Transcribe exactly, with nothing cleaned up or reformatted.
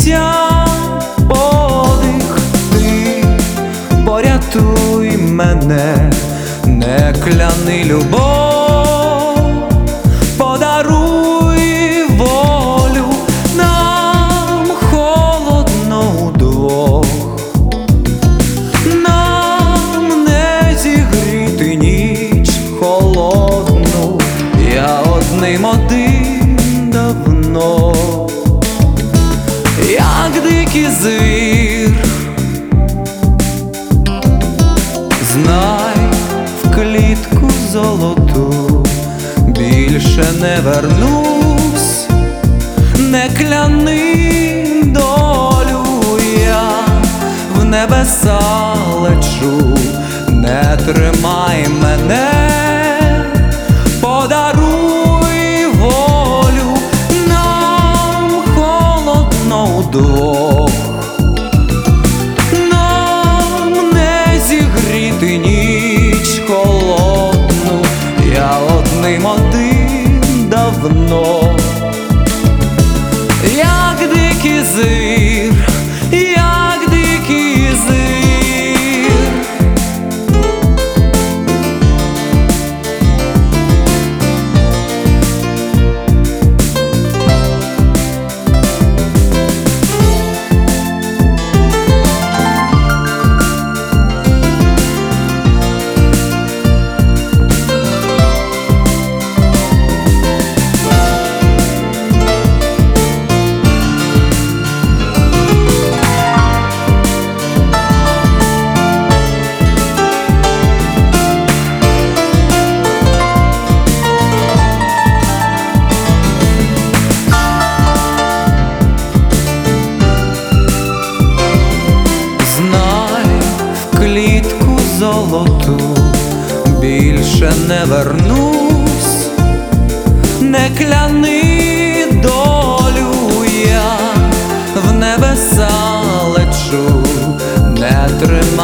життя подих, ти порятуй мене, не кляни любов, подаруй волю, нам холодно удвох, нам не зігріти ніч холодну, я одним один давно, як дикий звір. Знай, в клітку золоту більше не вернусь, не кляни долю, я в небеса лечу, не тримай мене, подаруй волю, нам холодно удвох, нам не зігріти ніч холодну, я одним один давно, як дикий звір, як дикий звір. Клітку золоту більше не вернусь, не кляни долю, я в небеса лечу, не тримай